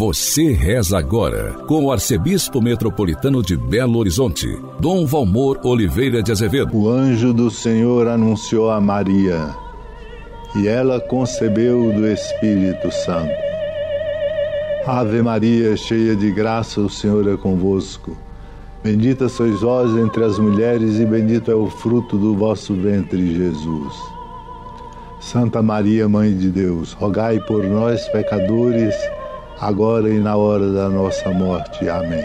Você reza agora com o arcebispo metropolitano de Belo Horizonte, Dom Valmor Oliveira de Azevedo. O anjo do Senhor anunciou a Maria, e ela concebeu do Espírito Santo. Ave Maria, cheia de graça, o Senhor é convosco. Bendita sois vós entre as mulheres, e bendito é o fruto do vosso ventre, Jesus. Santa Maria, Mãe de Deus, rogai por nós, pecadores, agora e na hora da nossa morte. Amém.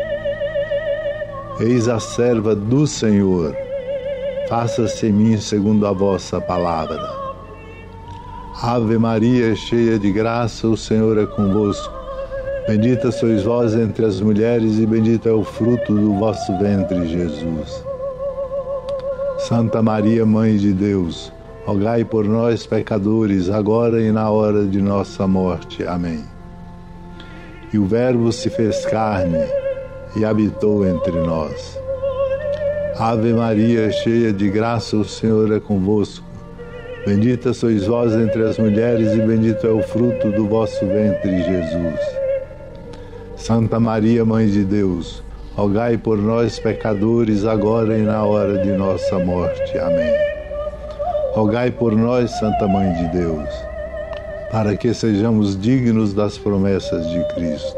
Eis a serva do Senhor, faça-se em mim segundo a vossa palavra. Ave Maria, cheia de graça, o Senhor é convosco. Bendita sois vós entre as mulheres, e bendito é o fruto do vosso ventre, Jesus. Santa Maria, Mãe de Deus, rogai por nós, pecadores, agora e na hora de nossa morte. Amém. E o Verbo se fez carne e habitou entre nós. Ave Maria, cheia de graça, o Senhor é convosco. Bendita sois vós entre as mulheres, e bendito é o fruto do vosso ventre, Jesus. Santa Maria, Mãe de Deus, rogai por nós, pecadores, agora e na hora de nossa morte. Amém. Rogai por nós, Santa Mãe de Deus, para que sejamos dignos das promessas de Cristo.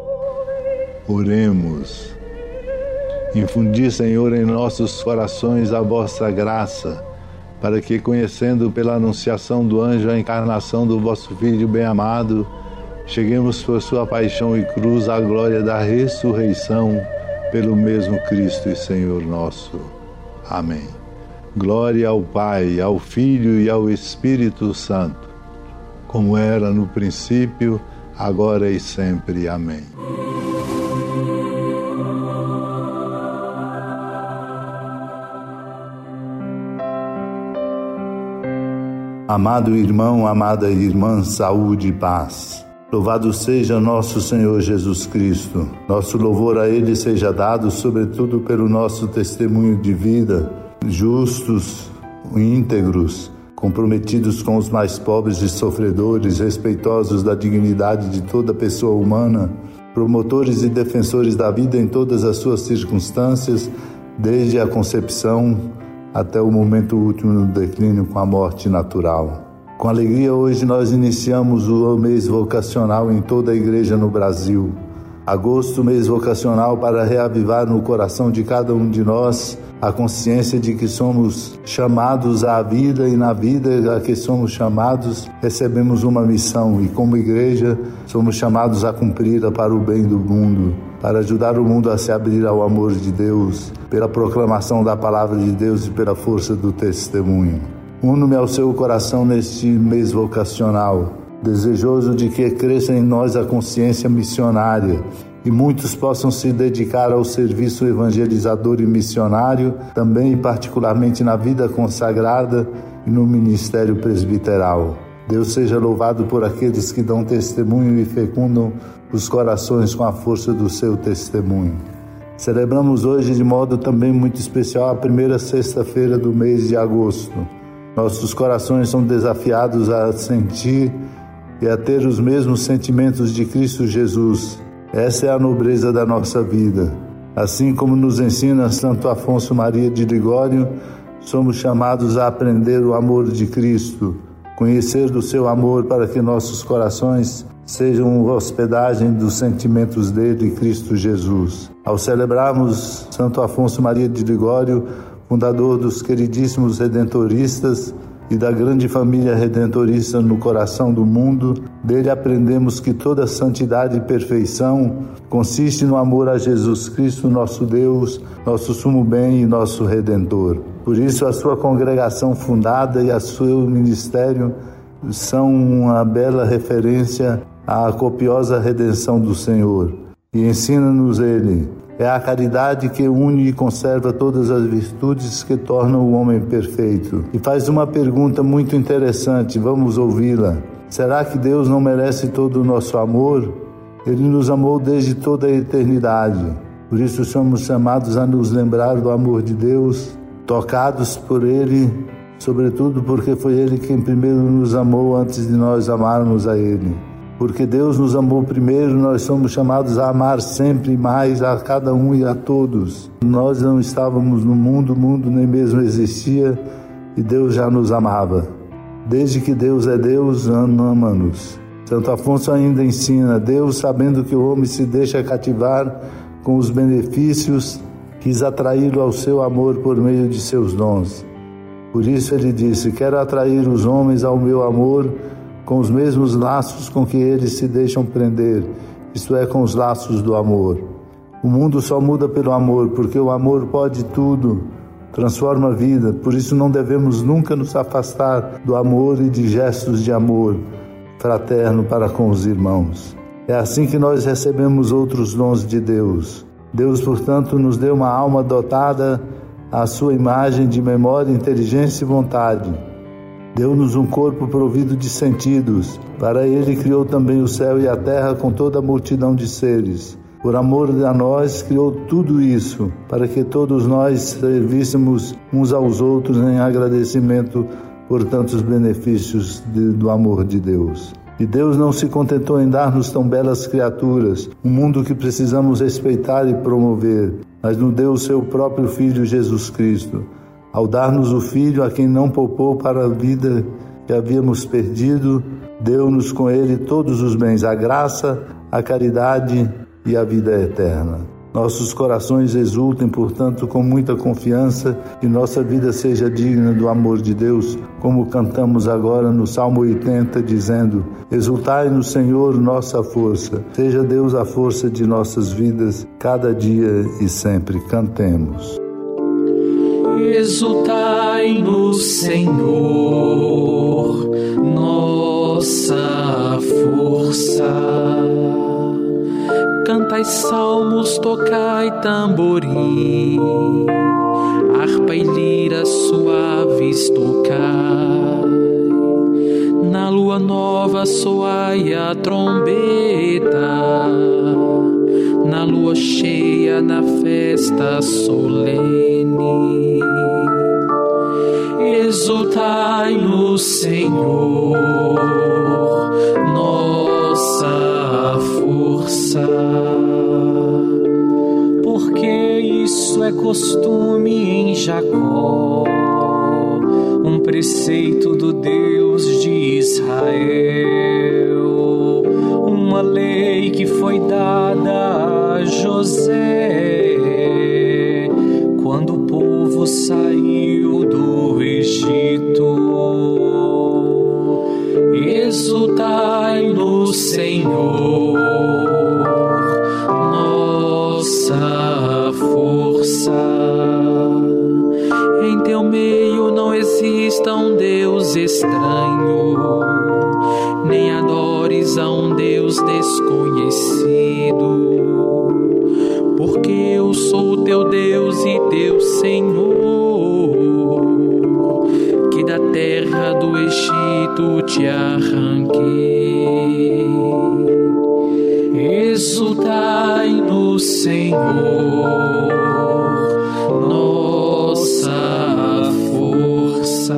Oremos. Infundi, Senhor, em nossos corações a vossa graça, para que, conhecendo pela anunciação do anjo a encarnação do vosso Filho bem-amado, cheguemos por sua paixão e cruz à glória da ressurreição, pelo mesmo Cristo e Senhor nosso. Amém. Glória ao Pai, ao Filho e ao Espírito Santo, como era no princípio, agora e sempre. Amém. Amado irmão, amada irmã, saúde e paz. Louvado seja nosso Senhor Jesus Cristo. Nosso louvor a Ele seja dado, sobretudo pelo nosso testemunho de vida, justos, íntegros, comprometidos com os mais pobres e sofredores, respeitosos da dignidade de toda pessoa humana, promotores e defensores da vida em todas as suas circunstâncias, desde a concepção até o momento último do declínio com a morte natural. Com alegria, hoje nós iniciamos o mês vocacional em toda a igreja no Brasil. Agosto, mês vocacional para reavivar no coração de cada um de nós a consciência de que somos chamados à vida, e na vida a que somos chamados recebemos uma missão, e como igreja somos chamados a cumpri-la para o bem do mundo, para ajudar o mundo a se abrir ao amor de Deus, pela proclamação da palavra de Deus e pela força do testemunho. Uno-me ao seu coração neste mês vocacional, desejoso de que cresça em nós a consciência missionária e muitos possam se dedicar ao serviço evangelizador e missionário, também e particularmente na vida consagrada e no ministério presbiteral. Deus seja louvado por aqueles que dão testemunho e fecundam os corações com a força do seu testemunho. Celebramos hoje de modo também muito especial a primeira sexta-feira do mês de agosto. Nossos corações são desafiados a sentir e a ter os mesmos sentimentos de Cristo Jesus. Essa é a nobreza da nossa vida. Assim como nos ensina Santo Afonso Maria de Ligório, somos chamados a aprender o amor de Cristo, conhecer do seu amor para que nossos corações sejam hospedagem dos sentimentos dele, Cristo Jesus. Ao celebrarmos Santo Afonso Maria de Ligório, fundador dos queridíssimos redentoristas e da grande família redentorista no coração do mundo, dele aprendemos que toda santidade e perfeição consiste no amor a Jesus Cristo, nosso Deus, nosso sumo bem e nosso Redentor. Por isso, a sua congregação fundada e o seu ministério são uma bela referência à copiosa redenção do Senhor. E ensina-nos ele: é a caridade que une e conserva todas as virtudes que tornam o homem perfeito. E faz uma pergunta muito interessante, vamos ouvi-la. Será que Deus não merece todo o nosso amor? Ele nos amou desde toda a eternidade. Por isso somos chamados a nos lembrar do amor de Deus, tocados por Ele, sobretudo porque foi Ele quem primeiro nos amou antes de nós amarmos a Ele. Porque Deus nos amou primeiro, nós somos chamados a amar sempre mais a cada um e a todos. Nós não estávamos no mundo, o mundo nem mesmo existia, e Deus já nos amava. Desde que Deus é Deus, ama-nos. Santo Afonso ainda ensina: Deus, sabendo que o homem se deixa cativar com os benefícios, quis atraí-lo ao seu amor por meio de seus dons. Por isso ele disse: quero atrair os homens ao meu amor com os mesmos laços com que eles se deixam prender, isto é, com os laços do amor. O mundo só muda pelo amor, porque o amor pode tudo, transforma a vida. Por isso não devemos nunca nos afastar do amor e de gestos de amor fraterno para com os irmãos. É assim que nós recebemos outros dons de Deus. Deus, portanto, nos deu uma alma dotada à sua imagem de memória, inteligência e vontade. Deu-nos um corpo provido de sentidos. Para ele criou também o céu e a terra com toda a multidão de seres. Por amor a nós, criou tudo isso, para que todos nós servíssemos uns aos outros em agradecimento por tantos benefícios do amor de Deus. E Deus não se contentou em dar-nos tão belas criaturas, um mundo que precisamos respeitar e promover, mas nos deu o seu próprio Filho Jesus Cristo. Ao dar-nos o Filho, a quem não poupou para a vida que havíamos perdido, deu-nos com ele todos os bens, a graça, a caridade e a vida eterna. Nossos corações exultem, portanto, com muita confiança, e nossa vida seja digna do amor de Deus, como cantamos agora no Salmo 80, dizendo: exultai no Senhor nossa força, seja Deus a força de nossas vidas, cada dia e sempre. Cantemos. Exultai no Senhor, nossa força. Cantai salmos, tocai tamborim, harpa e lira suaves tocai. Na lua nova soai a trombeta, na lua cheia da festa solene. Exultai no Senhor, nossa força. Porque isso é costume em Jacó, um preceito do Deus de Israel, uma lei que foi dada a José quando o povo saiu do Egito. Exultai no Senhor, nossa força. Em teu meio não exista um Deus estranho, nem adores a um Deus desconhecido, porque eu sou o teu Deus e teu Senhor, que da terra do Egito te arranquei. Exultai no Senhor, nossa força.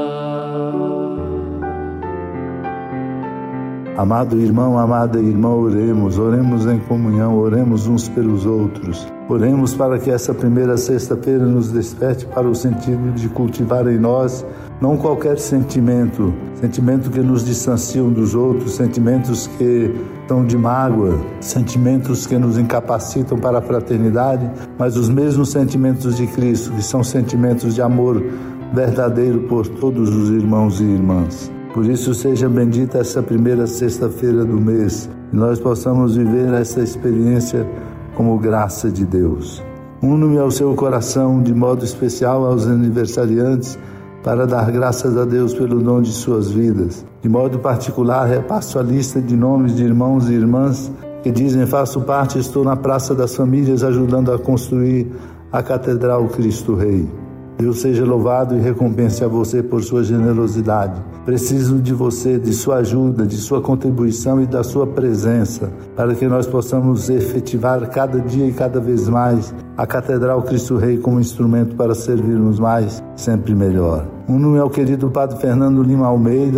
Amado irmão, amada irmã, oremos em comunhão, oremos uns pelos outros. Oremos para que essa primeira sexta-feira nos desperte para o sentido de cultivar em nós não qualquer sentimento que nos distanciam dos outros, sentimentos que são de mágoa, sentimentos que nos incapacitam para a fraternidade, mas os mesmos sentimentos de Cristo, que são sentimentos de amor verdadeiro por todos os irmãos e irmãs. Por isso, seja bendita essa primeira sexta-feira do mês, e nós possamos viver essa experiência como graça de Deus. Uno-me ao seu coração, de modo especial aos aniversariantes, para dar graças a Deus pelo dom de suas vidas. De modo particular, repasso a lista de nomes de irmãos e irmãs que dizem: faço parte, estou na Praça das Famílias ajudando a construir a Catedral Cristo Rei. Deus seja louvado e recompense a você por sua generosidade. Preciso de você, de sua ajuda, de sua contribuição e da sua presença, para que nós possamos efetivar cada dia e cada vez mais a Catedral Cristo Rei como instrumento para servirmos mais, sempre melhor. Uno ao querido Padre Fernando Lima Almeida,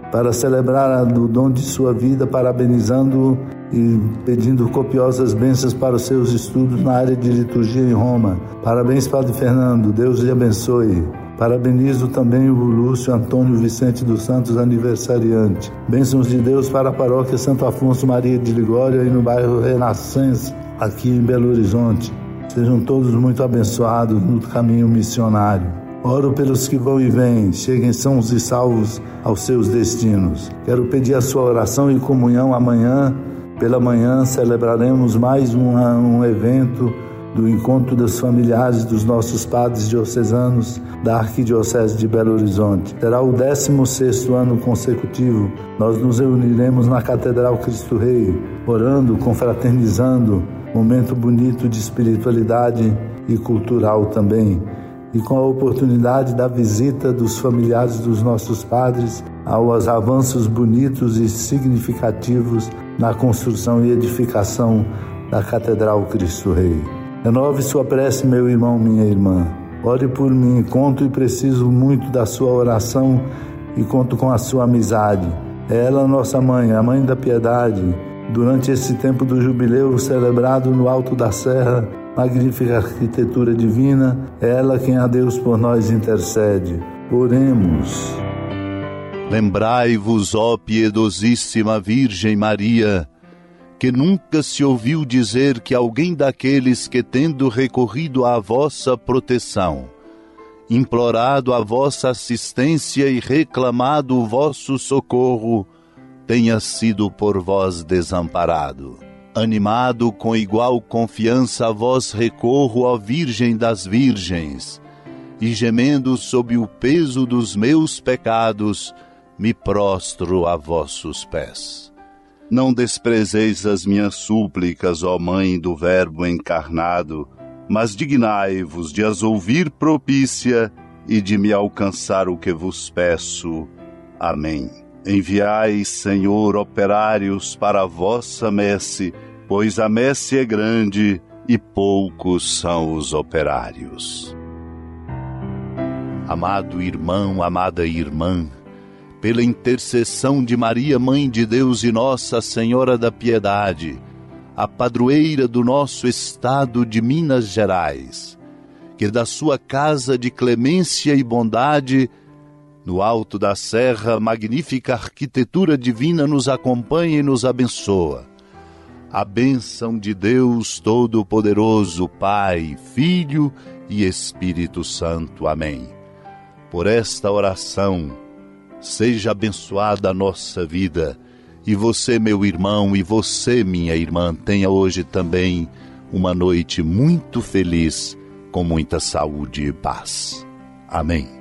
para celebrar o dom de sua vida, parabenizando-o e pedindo copiosas bênçãos para os seus estudos na área de liturgia em Roma. Parabéns, Padre Fernando, Deus lhe abençoe. Parabenizo também o Lúcio Antônio Vicente dos Santos, aniversariante. Bênçãos de Deus para a paróquia Santo Afonso Maria de Ligório e no bairro Renascença, aqui em Belo Horizonte. Sejam todos muito abençoados no caminho missionário. Oro pelos que vão e vêm, cheguem sãos e salvos aos seus destinos. Quero pedir a sua oração e comunhão amanhã. Pela manhã celebraremos mais um evento do encontro dos familiares dos nossos padres diocesanos da Arquidiocese de Belo Horizonte. Será o 16º ano consecutivo. Nós nos reuniremos na Catedral Cristo Rei, orando, confraternizando, momento bonito de espiritualidade e cultural também, e com a oportunidade da visita dos familiares dos nossos padres aos avanços bonitos e significativos na construção e edificação da Catedral Cristo Rei. Renove sua prece, meu irmão, minha irmã. Ore por mim, conto e preciso muito da sua oração e conto com a sua amizade. É ela nossa mãe, a mãe da piedade. Durante esse tempo do jubileu celebrado no alto da serra, magnífica arquitetura divina, é ela quem a Deus por nós intercede. Oremos. Lembrai-vos, ó piedosíssima Virgem Maria, que nunca se ouviu dizer que alguém daqueles que, tendo recorrido à vossa proteção, implorado a vossa assistência e reclamado o vosso socorro, tenha sido por vós desamparado. Animado com igual confiança a vós recorro, ó Virgem das Virgens, e gemendo sob o peso dos meus pecados, me prostro a vossos pés. Não desprezeis as minhas súplicas, ó Mãe do Verbo encarnado, mas dignai-vos de as ouvir propícia e de me alcançar o que vos peço. Amém. Enviai, Senhor, operários para a vossa messe, pois a messe é grande e poucos são os operários. Amado irmão, amada irmã, pela intercessão de Maria, Mãe de Deus e Nossa Senhora da Piedade, a padroeira do nosso estado de Minas Gerais, que da sua casa de clemência e bondade, no alto da serra, magnífica arquitetura divina nos acompanha e nos abençoa. A bênção de Deus Todo-Poderoso, Pai, Filho e Espírito Santo. Amém. Por esta oração, seja abençoada a nossa vida, e você, meu irmão, e você, minha irmã, tenha hoje também uma noite muito feliz, com muita saúde e paz. Amém.